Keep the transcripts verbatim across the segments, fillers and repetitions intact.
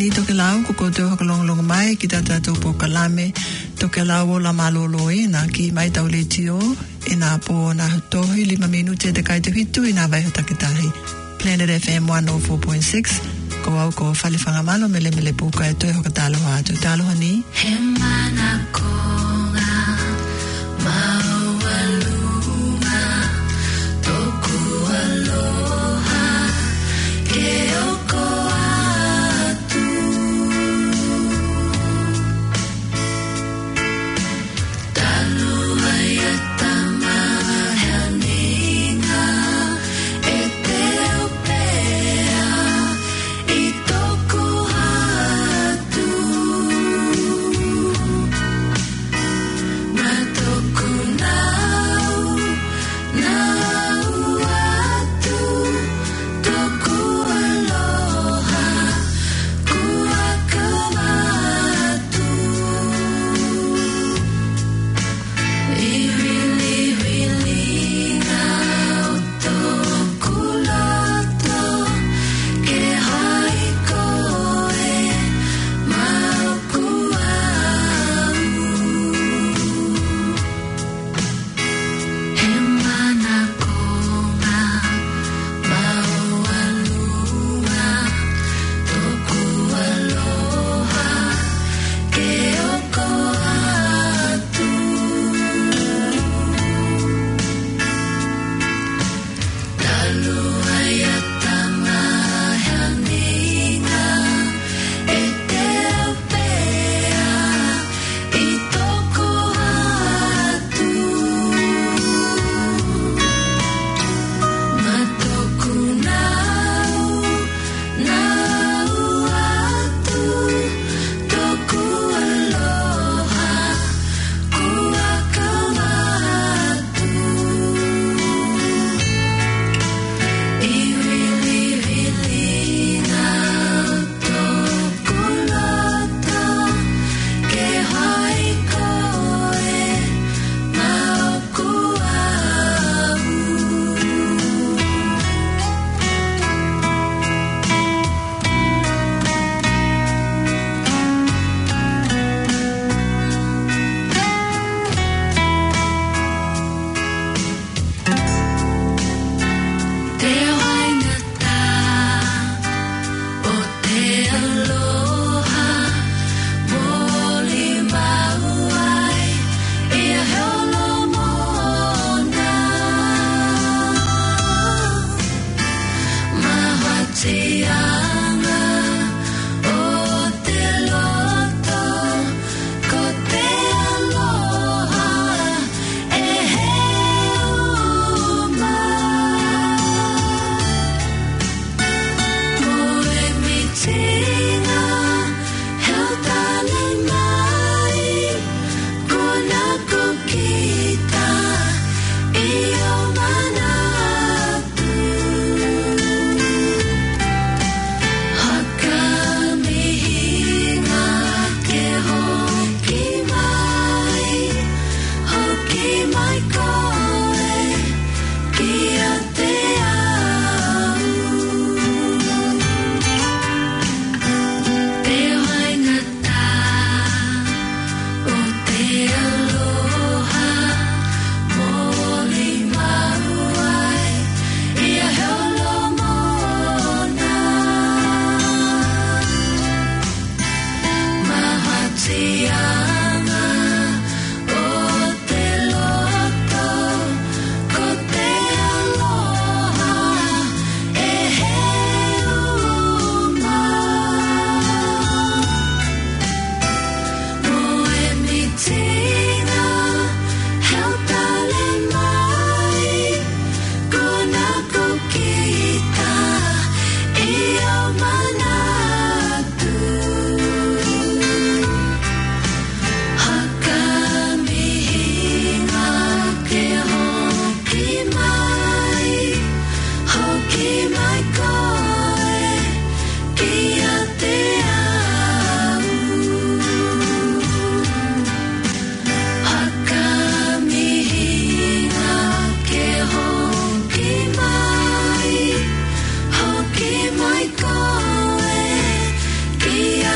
i toke lau ko ko te hakalongalonga mai ki tata tō po kalame toke lau o la malolo e na ki mai tau le tio e na po na hutohi lima minute te kai te hitu i na vai hutakitahi Planet F M one oh four point six ko au ko whalifanga malo mele mele puka e toi hokatalo hatu taloha ni he mana konga maualunga toku aloha ke oko atu talua yatama heaninga e te opea i toku atu ma toku nau nau atu toku aloha kua kamatu i wili wili ngau toku loto ke hai koe mau kuau he mana konga maualunga toku aloha ke oko atu talua yatama heaninga e te opea i toku atu ma toku nau nau atu toku aloha kua kamatu i wili wili ngau toku loto ke hai koe mau kuau te waingata o te aloha moli mauai ia heolo mona mahatianga o te loto ko te aloha e heuma moe mitinga heo tale mai kona kukita i o manatu haka mihinga ke hoki mai hoki mai koe kia te au te waingata o te aloha moli mauai ia heolo mona mahatianga o te loto ko te aloha e heuma moe mitinga heo tale mai kona kukita i o manatu haka mihinga ke hoki mai hoki mai koe kia te au haka mihinga ke hoki mai hoki mai koe kia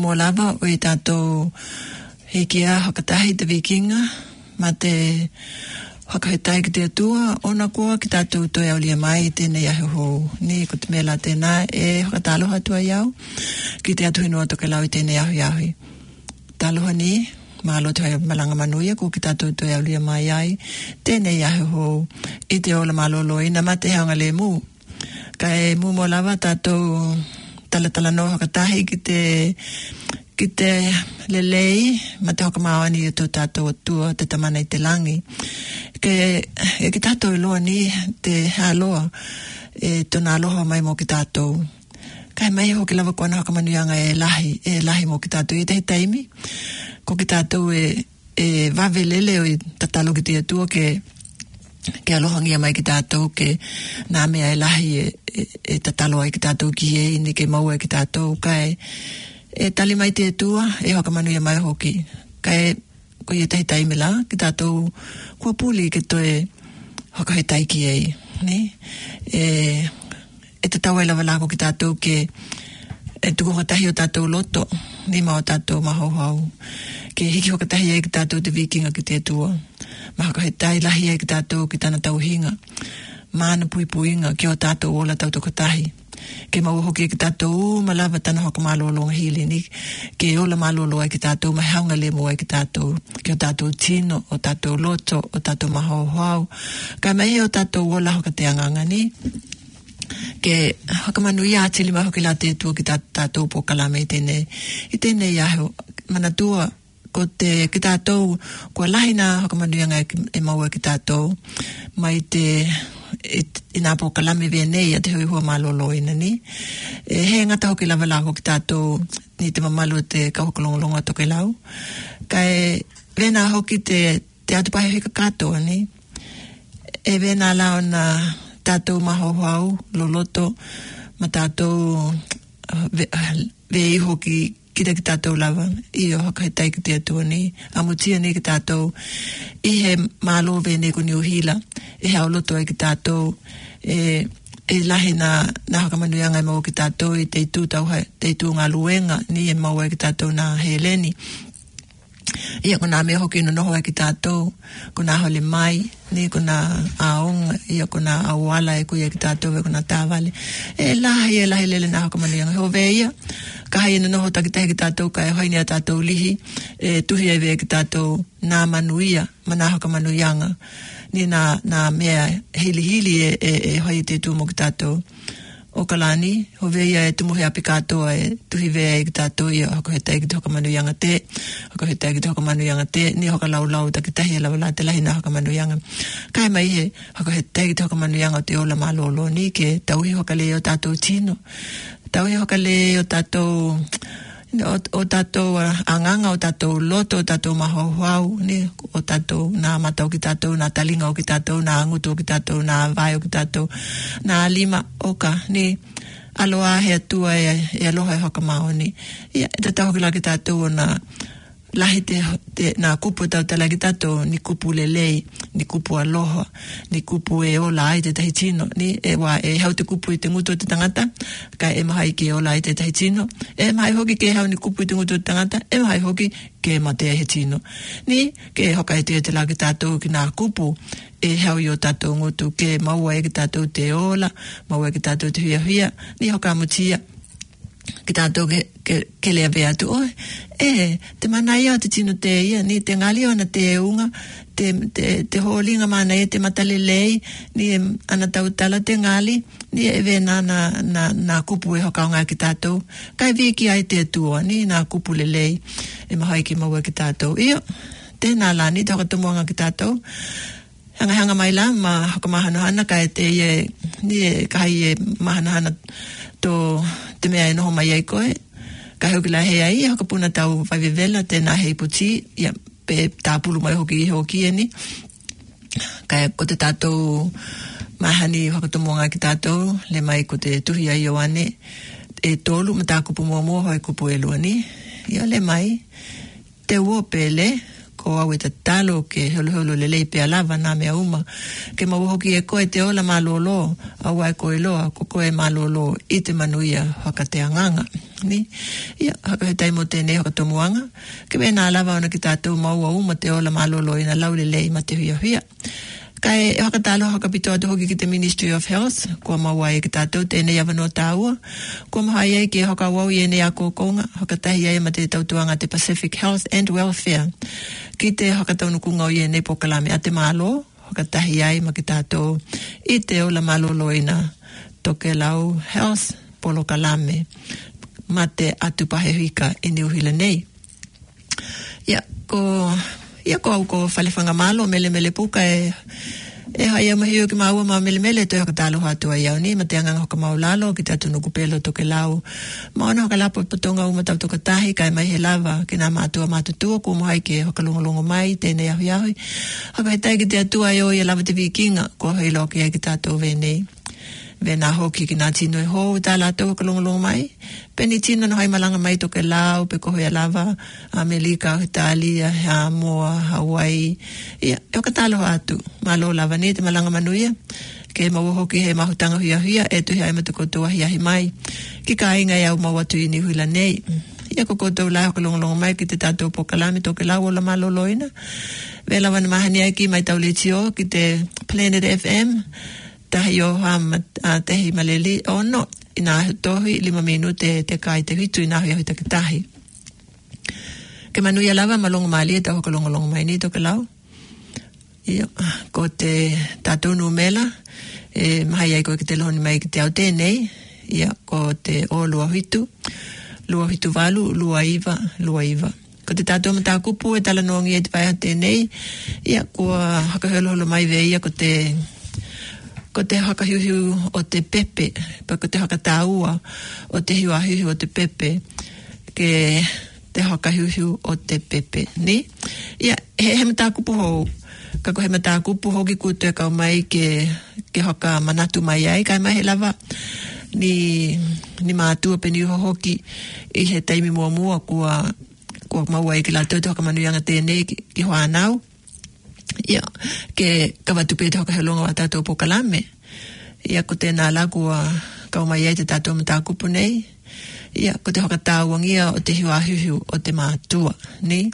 mo lava o i tātou he kia hakatahi te vikinga, ma te whakahetai ki te atua, ona koa ki tātou toi au lia mai tēnei ahe hou. Ni ko te mela tēnā e whakataloha tua iau, ki te atu hinua toke lau i tēnei ahi ahi. Taloha ni, mahalo te hai malanga manuia, ko ki tātou toi au lia mai ai, tēnei ahe hou, i te ola malolo ina ma te haunga le mū. Ka e mū mo lava tātou talatala no hakatahi ki te ki te lelei, ma te hoka maawani e tō tātou atua, te tamana i te langi. Ke, e ki tātou i loa ni, te haloa, e tōna aloha mai mo ki tātou. Kai mai hoki lava kua hoka manuianga e lahi, e lahi mo ki tātou. I te he taimi, ko ki tātou e, e wavelele o i tatalo ki te atua, ke ke alohangia mai ki tātou, ke nā mea e lahi e, e, e tatalo ai ki tātou ki e, ni ke maua e ki tātou, kai e tali mai te tua, e hoka manuia mai hoki. Kai, ko i e tahi taimi la, ki tātou kua puli ke toe hoka he taiki ei. Ne? E, e te tau e lawa lako ki tātou ke e tuku hatahi o tātou loto, ni mao tātou mahau hau. Ke hiki hoka tahi ei ki tātou te vikinga ki te tua. Ma hoka he tai lahi ei ki tātou ki tāna tauhinga. Mana pui puinga ki o tātou ola tau toko tahi. Ke mau hoki ki tātou malawa tana hoka malolo hili ni, ke ola malolo ai ki tātou mahaunga le mo ai ki tātou, ke o tātou tino, o tātou loto, o tātou mahau hau, ka mai o tātou ola hoka te anganga ni, ke hoka manu ia atili ma hoki la te tua ki tātou po kalame i tēnei, i tēnei aho, mana tua, ko te ki tātou, kua lahina hoka manu ia ngai e mau ai ki tātou, mai te i, i nā po kalame venei a te hui hua malolo ina ni. E, he ngata hoki lava lako ki tātou ni te mamalu te kauhokalongolonga toke lau. Kai vena hoki te, te atupahe hika katoa ni. E vena lao na tātou maho hau, loloto, ma tātou uh, ve, uh, vei hoki kita ki tātou lava, i o haka he tai ki te atua ni, amutia ni ki tātou, i he mālo vene ko ni uhila, e hao loto ai ki tātou, e, e lahi na, na haka manuianga e mau ki tātou, i te tū tau hai, te tū ngā luenga, ni e mau ai ki tātou na Heleni. Ia ko nā mea hoki no noho ai ki tātou, ko nā hole mai, ni ko nā aonga, ia ko nā awala e kui ai ki tātou, e ko nā tāwale. E lahi, e lahi lele nā haka manuianga. Ho veia, ka hai ina noho takitahi ki tātou, ka e hoini a tātou lihi, e tuhi ai vea ki tātou nā manuia, ma nā haka manuianga. Ni nā, nā mea hili hili e, e, e hoi te tūmo ki tātou. O kalani, ho veia e tumuhi api katoa e tuhi vea e ki tātou i hoko he tai ki te hoka manuianga te, hoko he tai ki te hoka manuianga te, ni hoka lau lau takitahi e lau la te lahi nā hoka manuianga. Kai mai he, hoko he tai ki te hoka manuianga o te ola malolo ni ke tauhi hoka le o tātou tino. Tauhi hoka le o tātou, o, o tātou anganga, o tātou loto, o tātou mahauhau, ni, o tātou nā matau ki tātou, nā talinga o ki tātou, nā angutu o ki tātou, nā vai o ki tātou, nā lima oka, ni, aloa he atua e, e aloha e hoka mao ni. Ia, e tata hoki la ki tātou o nā lahi te, te nā kupu tau tala ki tātou, ni kupu lelei, ni kupu aloha, ni kupu e ola ai te tahi tino, ni e wā e hau te kupu i te ngutu o te tangata, ka e mahai ke ola ai te tahi tino, e mahai hoki ke hau ni kupu i te ngutu o te tangata, e mahai hoki ke matea he tino. Ni, ke hoka e te te la ki tātou ki nā kupu, e hau i o tātou ngutu, ke maua e ki tātou te ola, maua e ki tātou te hia hia, ni hoka amutia, ki tātou ke, ke, ke lea vea tu, oi, e, te manai au te tino te ia, ni te ngali o na te eunga, te, te, te holinga mana e te matalelei, ni e ana tau tala te ngali, ni e vena na, na, na kupu e hokaunga ki tātou, kai viki ai te atua, ni na kupu lelei, e mahai ki maua ki tātou. Io, tēnā la, ni te hokatomuanga ki tātou, hanga hanga mai la, ma hokamahanohana, kai te ie, ni e kai e mahanohana tō te mea e noho mai ai koe, ka hoki la hea i, hoka puna tau whaiwewela, tēnā hei puti, ia, pe tāpulu mai hoki i hoki e ni, ka ko te tātou mahani whakatomonga ki tātou, le mai ko te tuhi ai o ane, e tōlu, ma tā kupu mua mua hoi kupu e lua ni, ia le mai, te uopele, ko au e tatalo ke holo holo le lei pe alava na mea uma ke mau hoki e koe te ola malolo au ai koe loa ko koe malolo i te manuia haka te anganga ni ia haka he taimo tēnei haka tomuanga ke wena alava ona ki tātou maua uma te ola malolo ina lau le lei ma te huia huia kai e haka talo haka pito atu hoki ki te Ministry of Health kua maua e ki tātou tēnei awano tāua kua maha iei ki haka wau i ene a kōkonga haka tahi iei ma te tautuanga te Pacific Health and Welfare ki te haka taunukunga o i ene pokalame a te malo haka tahi iei ma ki tātou i te ola malolo ina toke lau Health polo kalame ma te atu pahewika i ni uhila nei ia ko ia ko au ko whalewhanga malo mele mele puka e e hai ama hiu ki maua ma mele mele toi haka talo hatua iau ni ma te anganga hoka maulalo ki tatu nuku pelo toke lau ma ona hoka lapo patonga uma tau toka tahi kai mai he lava ki nā mātua mātutua ko mohai ke hoka longolongo mai tēnei ahui ahui haka he tai ki te atua i o i lava te vikinga ko hei loki ai ki tātou venei vena hoki ki nā tino e hou tā lātou ka longolongo mai peni tino no hai malanga mai toke lau pe ko hea lava Amerika, Italia, Samoa, Hawaii ia, e oka talo atu malo lava ni te malanga manuia ke mau hoki he mahutanga huia huia e tuhi ai matukotua hiahi mai ki ka inga iau mau atu i ni huila nei ia ko kotou lai hoka longolongo mai ki te tātou pokalami toke lau o la malo loina vela wana mahani ai ki mai tauletio ki te Planet F M tahi o ham a tehi maleli o no ina tohi lima minute te kai te hitu ina hui ahuita ki tahi ke manuia lava malongo mali e taho ka longo longo mai ni toke lau ia ko te tātou numela e mahai ai koe ki te lohoni mai ki te au tēnei ia ko te o lua hitu lua hitu walu lua iwa lua iwa ko te tātou mata kupu e tala nongi e te waiha tēnei ia ko haka holo holo mai veia ko te ko te haka hiuhiu o te pepe, pa ko te haka tāua o te hiua hiuhiu o te pepe, ke te haka hiuhiu o te pepe, ni? Ia, he, he mata kupu hou, kako he mata kupu hou ki kutu e kau mai ke, ke haka manatu mai ai, kai mai he lava, ni, ni mātua peni uho hoki, i he taimi mua mua kua, kua maua i ki la tau te haka manuianga tēnei ki, ki hoa nau, ia ke kawatupe te hoka helonga wa tātou pokalame ia ko tēnā lagua kau mai ai te tātou mata kupu nei ia ko te hoka tāuangia o te hiua hiuhiu o te mātua ni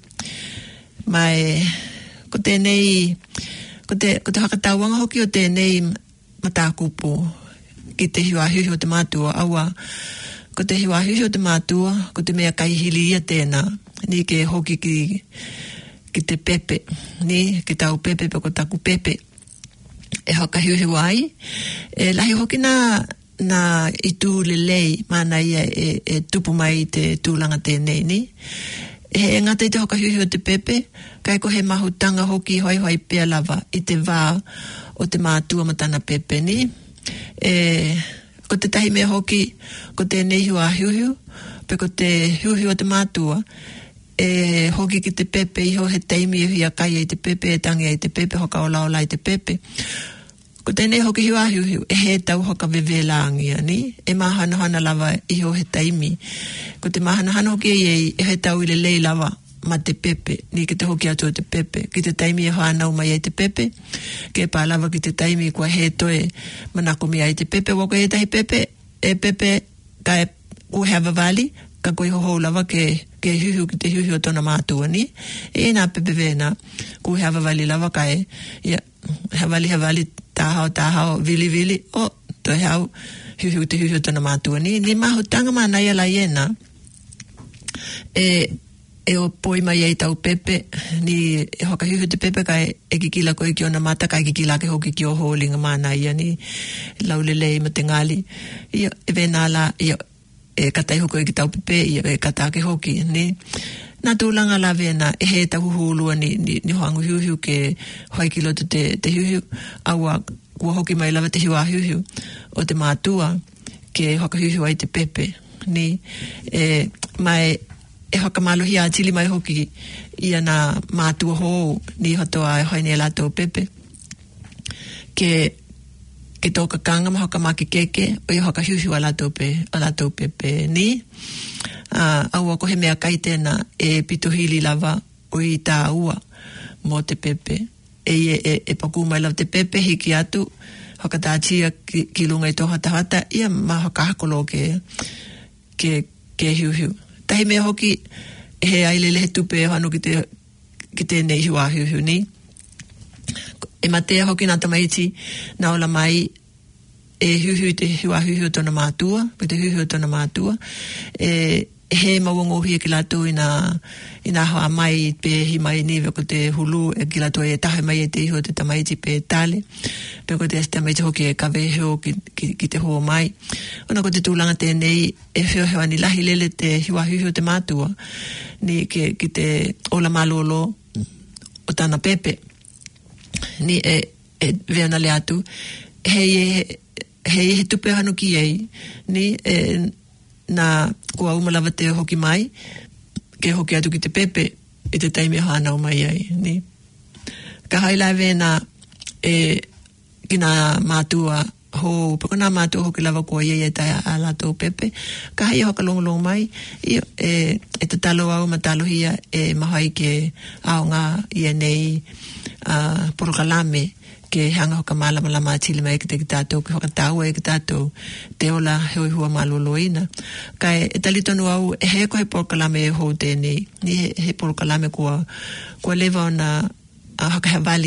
mai ko tēnei ko te, ko te hoka tāuanga hoki o tēnei mata kupu ki te hiua hiuhiu o te mātua aua ko te hiua hiuhiu o te mātua ko te mea kaihili ia tēnā ni ke hoki ki ki te pepe, ni, ki tau pepe pe ko taku pepe. E hoka hiuhiu ai. E lahi hoki na, na i tū le lei, mana ia e, e tupu mai te tūlanga tēnei, ni. He ngata i te hoka hiuhiu o te pepe, kai ko he mahutanga hoki hoi hoi pea lava i te wā o te mātua matana pepe, ni. E, ko te tahi mea hoki, ko tēnei hua hiuhiu, pe ko te hiuhiu o te mātua, e hoki ki te pepe iho he teimi e hia kai e te pepe e tangi e te pepe hoka o lao lai te pepe ko tēnei hoki hiu ahiu hiu e he tau hoka vevelangia ni e mahana hana lava iho he teimi ko te mahana hana hoki e e he tau ile lei lava ma te pepe ni ki te hoki atu o te pepe ki te teimi e hanau mai e te pepe ke pā lava ki te teimi kua he toe manako mi ai te pepe wako e tahi pepe e pepe ka e uheva vali ka koe hoho lava ke ke hiuhiu ki te hiuhiu tona mātua ni e nā pepe vena ku hewa vali lava kai ia hawali hawali tāhao tāhao vili vili o to hau hiuhiu te hiuhiu tona mātua ni ni mahutanga mana ia la iena e e o poi mai ai tau pepe ni e hoka hiuhiu te pepe kai e kikila koe ki ona mata kai kikila ke hoki ki o holinga mana ia ni laulelei ma te ngali ia e vena la ia e katai hoko e ki tau pepe i e kata ke hoki ni nā tūlanga la vena e he tahu hūlua ni, ni, ni hoangu hiuhiu ke hoi ki loto te, te hiuhiu aua kua hoki mai lava te hiua hiuhiu o te mātua ke hoka hiuhiu ai te pepe ni e mai e hoka malohi a tili mai hoki i ana mātua hou ni hotoa e hoi ne lato pepe ke ke toka kanga ma hoka maki keke o i hoka hiuhiu a lato pe a lato pepe ni uh, aua ko he mea kai tēnā e pituhili lava o i tā ua mo te pepe. E e, e, e paku mai lau te pepe hiki atu, hakatātia ki, ki lunga i toha tahata, ia ma hakahakolo ke, ke, ke hiu hiu. Tahi mea hoki, he ailele he tupe e hanu ki te, ki te nei hiu a hiu hiu ni. E matea hoki nā tamaiti, nā ola mai, e hiu hiu te hiu a hiu hiu tona mātua, pe te hiu hiu tona mātua, e, he mawongo hia ki lato ina ina hoa mai pe hi mai ni ko te hulu e ki lato e tahe mai e te iho te tamaiti pe tale pe ko te este mai te hoki e kawe heo ki, ki, ki te hoa mai ona ko te tūlanga te nei e heo heo ni lahi lele te hiwa hiu te mātua ni ki, ki te ola malolo o tana pepe ni e, e veana le atu hei e hei he tupe hanu ki ei ni e na kua umalawa te hoki mai ke hoki atu ki te pepe i te taimi hānau mai ai ni ka hailai vena e kina mātua ho pako nā mātua hoki lava kua iei e tai a lato pepe ka hai hoka longo longo mai i, e, e te talo au matalo hia e mahai ke ao ngā i e nei uh, porokalame ke hanga hoka malama la mātili mai ki te ki tātou, ki hoka tāua e ki tātou, te ola hoi hua maloloina. Kai e talitonu au, e he ko he porokalame e hou tēnei, ni he, he porokalame kua, kua lewa o na uh, haka he wali,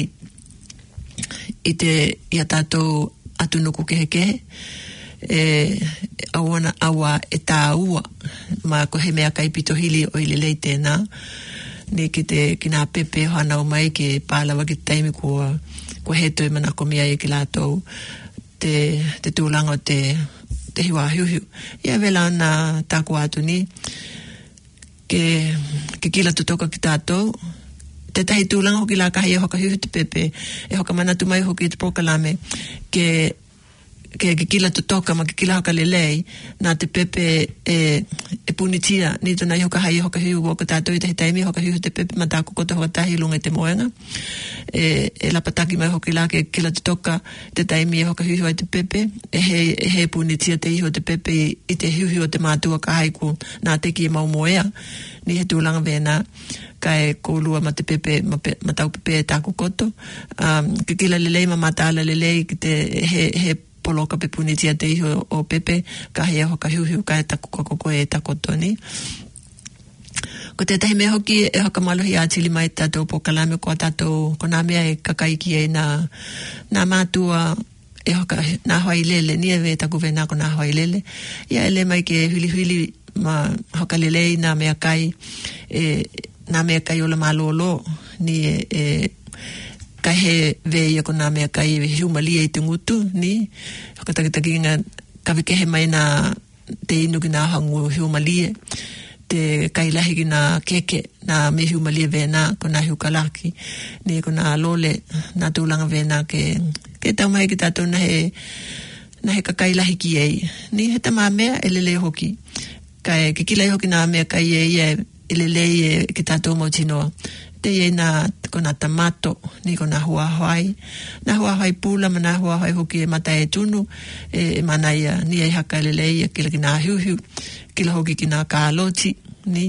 i te ia tātou atunuku kehe kehe, e awana awa e tāua, ma ko he mea kai pito hili o ili lei tēnā, ni ki te, ki nā pepe hana o mai ke pālawa ki taimi kua, ko he toi mana ko mea e ki lātou te, te tūlanga o te, te hiwa hiu hiu. Ia vela na tāku atu ni, ke, ke kila tutoka ki tātou, te tahi tūlanga hoki la kahi e hoka hiu te pepe, e hoka manatu mai hoki te pokalame, ke ke ke kila tutoka ma ke kila hoka lelei, nā te pepe e, e punitia, ni tona i hoka hai hoka hiu o ka tātou i te taimi hoka hiu te pepe, ma tāku koto hoka tahi lunga te moenga, e, e lapataki mai hoki la ke kila tutoka te taimi e hoka hiu ai te pepe, e he, e he punitia te iho te pepe i, i te hiu hiu te mātua ka haiku nā teki e mau moea, ni he tūlanga vena, ka e kōlua ma te pepe, ma, pe, ma tau pepe e tāku koto, um, ke kila lelei ma mātāla lelei ki te he, he poloka pe punitia te iho o pepe, ka hea hoka hiu hiu ka e taku koko e takoto ni. Ko te tahi mea hoki e hoka malohi ātili mai tātou pokalame ko tātou, ko nā mea e kakaiki e nā, nā mātua e hoka nā hoi lele, ni e we taku vena ko nā hoi lele. Ia ele mai ke huli huli ma hoka lelei nā mea kai, e, nā mea kai ola malolo, ni e, e ka he vei ako nā mea kai e hiumalia i te ngutu, ni, hakatakitaki ngā kawike he mai nā te inu ki nā hangu hiumalia, te kai lahi ki nā keke, nā me hiumalia vena, ko nā hiukalaki, ni ko nā lole, nā tūlanga vena ke, ke tau mai ki tātou na he, na he ka kai lahi ki ei, ni he tamā mea e lele hoki, kai ke kilai hoki nā mea kai e ia e lele e ki tātou mau tinoa, te e na ko na tamato ni ko na hua hoi na hua hoi pula ma na hua hoi hoki e mata e tunu e, e manaia ni e haka lelei e kila ki na hiu hiu kila hoki ki na kāloti ni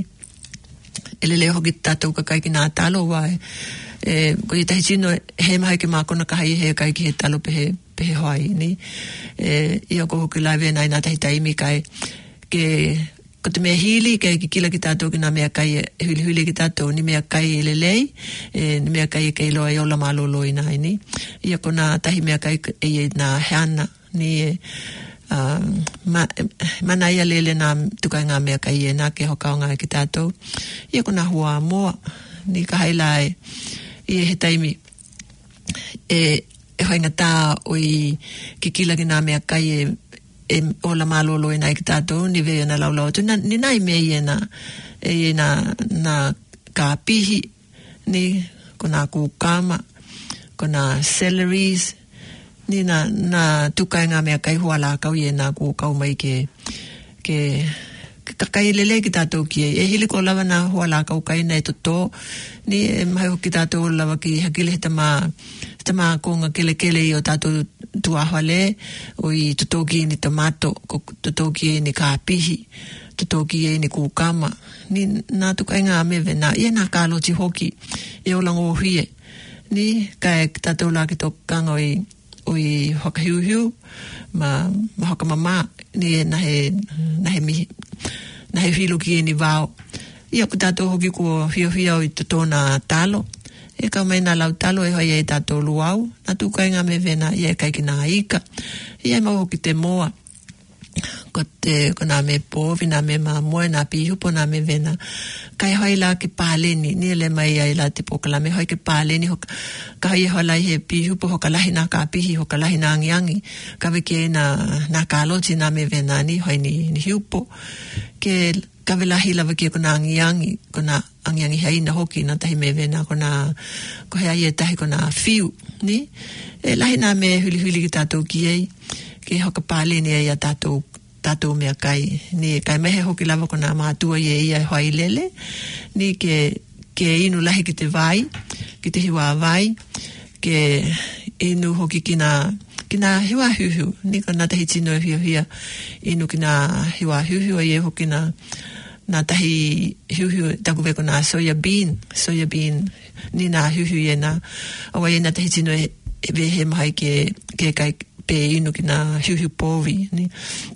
e lele hoki tātou ka kai ki na talo wae e, ko i tahi tino he mahi ke mākona ka hai he kai ki he talo pehe, pehe hoi ni e, i ako hoki laive nai nā tahi taimi kai ke ko te mea hili, ke ki kila ki tātou ki nā mea kai e huli huli ki tātou, ni mea kai e lelei, e, ni mea kai e kei loa e ola malolo i nai ni. Ia ko nā tahi mea kai e e nā heana, ni e, um, ma, mana ia lele nā tukai ngā mea kai e nā ke hoka o ngā ki tātou. Ia ko nā hua moa, ni ka hailai, i e he taimi, e, e hoinga tā o i ki kila ki nā mea kai e e ola malolo e nai ki tātou, ni vea na laulau tu, ni nai mea i e na, e na, na ka pihi, ni ko nā kūkama, ko nā celeries, ni na, na tukai ngā mea kai hua la kau i e nā kūkau mai ke, ke, ka kai lele ki tātou ki e, e hili ko lawa nā hua la kau kai nei toto, ni e mahi ki tātou lawa ki hakile he tamā, tamā ko ngā kele kele i o tātou tua hale o i tutoki ni tomato ko tutoki ni kapihi tutoki ni kukama ni na tuka inga me vena ia na kalo ti hoki e o lango hie ni kai tato la ki to kanga i o i hoka hiu hiu ma ma hoka mama ni na he na he mi na he filu ki ni vao ia ku tato hoki ko hio hio i totona talo e ka mai na lau talo e hoi e tato luau na tuka inga me vena ia kai ki na ika ia ma hoki te moa ko te ko na me po vina me ma mo na pi hupo na me vena kai hoi la ki paleni ni le mai ai la te pokala me hoi ki paleni ho ka hoi hola he pi hupo ho kala hina ka pi ho kala hina ngiangi ka ve ke na na kalo ti na me vena ni hoi ni ni hupo ke ka vela hila ve ke ko na ngiangi ko na angiangi hai na hoki na tahi me vena ko na ko he ai tahi ko na fiu ni e la hina me huli huli ki tato ki ei ke hoka paleni ai tato tato mea kai ni kai mehe hoki lava ko na mātua ye ia hoi lele ni ke ke inu lahi ki te vai ki te hiwa vai ke inu hoki ki na ki na hiwa huhu ni ko na tahi tino e hia hia inu ki na hiwa huhu e hoki na na tahi huhu taku veko na soya bean soya bean ni na huhu ye na awa ye na tahi tino e vehe mahai ke ke kai pe inu ki na huhu povi ni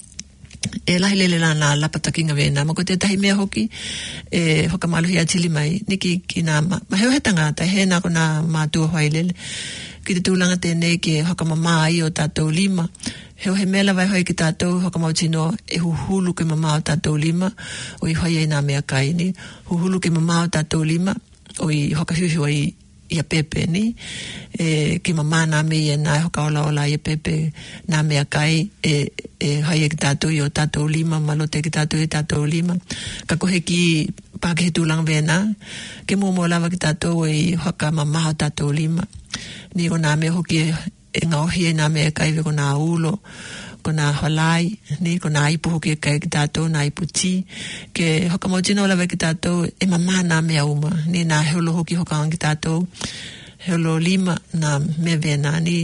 e lahi lele la na lapatakinga vena ma ko te tahi mea hoki e hoka maluhi a tili mai niki ki na ma, ma heo he tangata he na ko na mātua hoi lele ki te tūlanga tēnei ke hoka mama ai o tātou lima heo he mela vai hoi ki tātou hoka mautino e huhulu ke mama o tātou lima o i hoi ai nā mea kai ni huhulu ke mama o tātou lima o i hoka huhu ai ia pepe ni e ki mama na me ia na hoka ola ola ia pepe na mea kai e e hai ki tātou i o tātou lima malote ki tātou i tātou lima ka kohe ki pake he tūlang vena ke momo lava ki tātou i hoka mama o tātou lima ni ko na me hoki e ngauhi e na mea kai ve ko na ulo ko na halai ni ko na ipu hoki e kai ki tātou na ipu ti ke hoka mautino lava ki tātou e mama na mea uma ni na heolo hoki hoka ang ki tātou heolo lima na me vena ni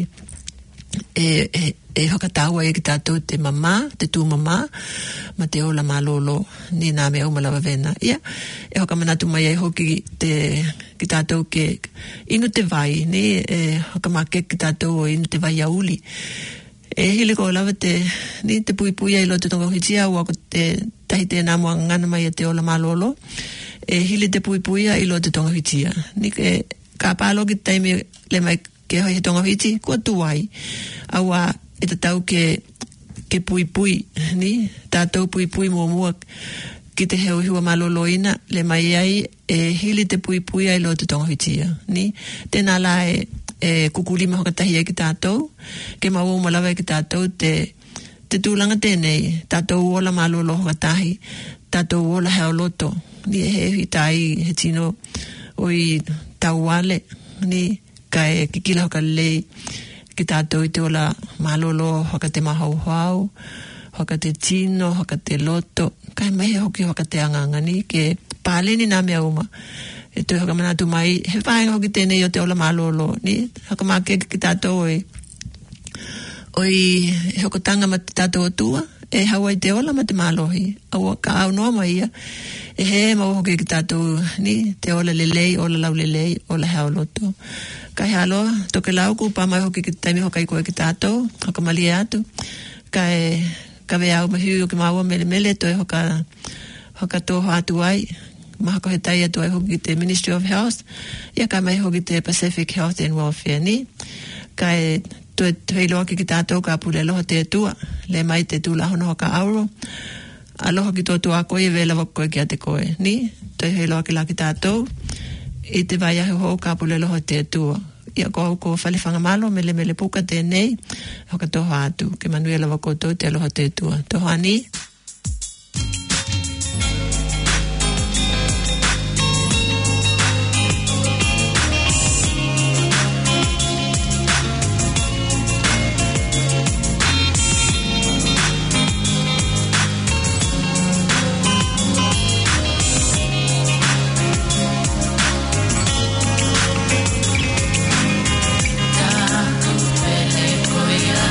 e, e, e hoka taua e ki tātou te mama, te tū mama ma te ola malolo ni na mea uma lava vena ia, e hoka manatu mai e hoki te ki tātou ke inu te vai ni e hoka make ki tātou o inu te vai auli e hile ko lava te ni te pui pui ai lo te tonga hitia ua ko te tahi te nā mua ngana mai e te ola malolo e hile te pui pui ai lo te tonga hitia ni ke ka palo ki taimi le mai ke hoi he tonga hiti kua tuai aua e te tau ke ke pui pui ni tātou pui pui mua mua ki te heo hiwa malolo ina le mai ai e hile te pui pui ai lo te tonga hitia ni tēnā la e e kukulima hoka tahi e ki tātou ke mau o malawa e ki tātou te te tūlanga tēnei tātou ola malolo hoka tahi tātou ola heo loto ni e he hitai he tino o i tauale ni ka e kikila hoka lei ki tātou i te ola malolo hoka te mahau hau hoka te tino hoka te loto kai mai hoki hoka te anganga ni ke pāleni nā mea uma e toi hoka manatu mai he whaenga hoki tēnei o te ola malolo ni hoka make ki tātou oi oi e hoko tanga ma te tātou atua e hawa i te ola ma te malohi aua ka au noa mai ia e he mau hoki ki tātou ni te ola lelei ola lau lelei ola heo loto kai haloa toke lau ku pa mai hoki ki taimi hoka i koe ki tātou hoka mali e atu kai ka vea au mahiu o ki maua mele mele toi hoka hoka toho atu ai mahako he tai atu ai hoki te Ministry of Health ia ka mai hoki te Pacific Health and Welfare ni kai toi toi loa ki ki tātou ka pule loho te atua le mai te tūla hono hoka auro aloha ki tō tua koe e vela wako koe ki a te koe ni toi hei loa ki la ki tātou i te vai ahe ho ka pule loho te atua ia ko ko whalewhanga malo mele mele puka tēnei hoka toho atu ke manuela wako tō te aloha te atua toho ani Taku pele koia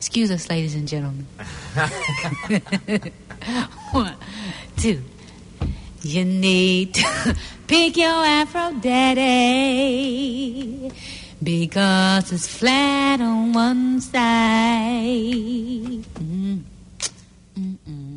Excuse us, ladies and gentlemen. One, two. You need to pick your afro, daddy, because it's flat on one side. Mm. Mm-mm.